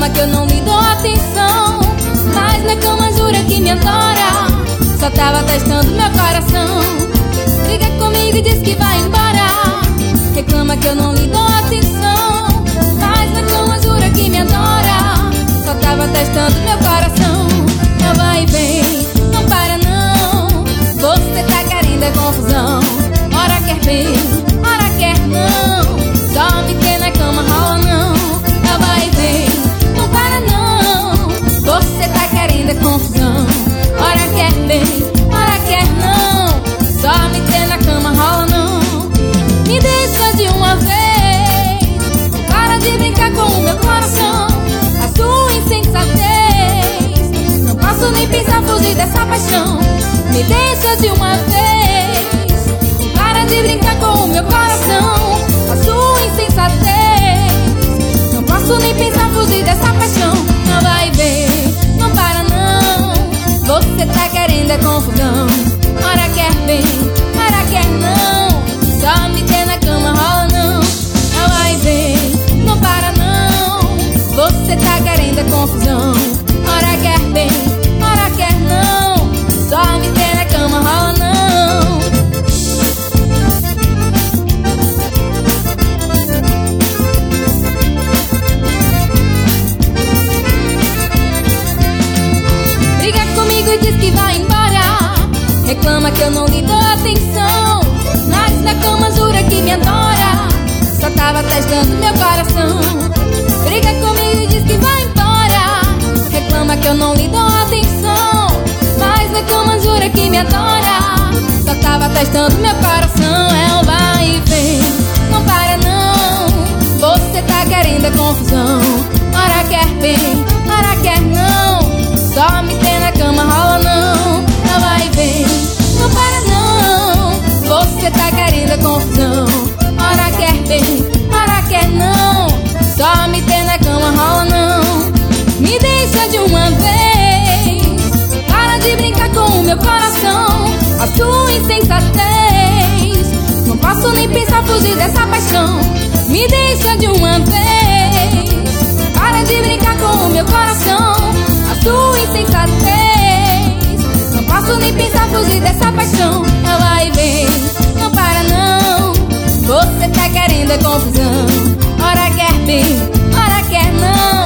Reclama que eu não lhe dou atenção, mas na cama jura que me adora. Só tava testando meu coração. Briga comigo e diz que vai embora. Reclama que eu não lhe dou atenção, mas na cama jura que me adora. Só tava testando meu coração. Não vai e vem, não para não. Você tá querendo é confusão. Ora quer bem, ora quer não. Só me ter na cama rola não. Não vai e vem, não para não. Você tá querendo é confusão. Ora quer bem, ora quer não. Só me ter na cama rola não. Me deixa de uma vez, para de brincar com o meu coração. A sua insensatez, não posso nem pensar fugir dessa paixão. Me deixa de uma vez, para de brincar com o meu coração. A sua insensatez, não posso nem pensar fugir dessa paixão. Não vai ver, não para não. Você tá querendo é confusão. Ora quer bem, ora quer não. Só me ter na cama rola não. Não vai ver, não para não. Você tá querendo é confusão. Ora quer bem, ora quer não. Só me ter na cama rola não. Briga comigo e diz que vai embora. Reclama que eu não lhe dou atenção, mas na cama jura que me adora. Só tava testando meu coração. Briga comigo e diz que vai embora. Reclama que eu não lhe dou atenção, mas na cama jura que me adora. Só tava testando meu coração. É um vai e vem, não para não. Você tá querendo é confusão. Ora quer bem, ora quer não. Só me ter na cama rola não. Não vai e vem, não para não. Você tá querendo é confusão. Ora quer bem, ora quer não. Só me ter na cama rola não. Me deixa de uma vez, para de brincar com o meu coração. A sua insensatez, não posso nem pensar fugir dessa paixão. Me deixa de uma vez, para de brincar com o meu coração. A sua insensatez, não posso nem pensar fugir dessa paixão. Não vai e vem, não para não. Você tá querendo é confusão. Ora quer bem, ora quer não.